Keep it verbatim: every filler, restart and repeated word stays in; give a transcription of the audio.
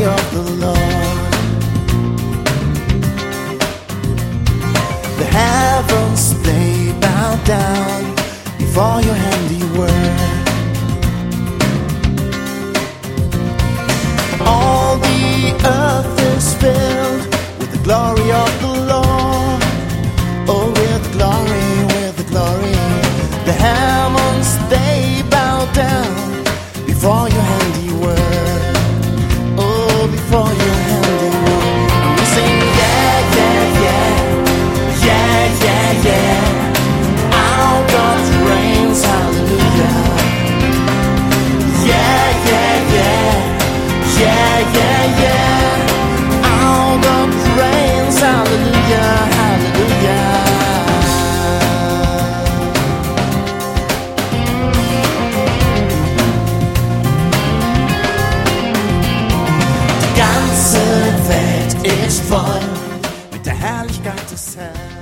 glory of the Lord. The heavens, they bow down before your handiwork. All the earth is filled with the glory of the Lord. Oh, with the glory, with the glory. The heavens, they bow down before your handiwork. Oh, before your handiwork. And we sing, yeah, yeah, yeah. Yeah, yeah, yeah. Our God reigns, hallelujah. Yeah, yeah, yeah. Yeah, yeah, yeah. Our God reigns, hallelujah, hallelujah. Die ganze Welt ist voll mit der Herrlichkeit des Herrn.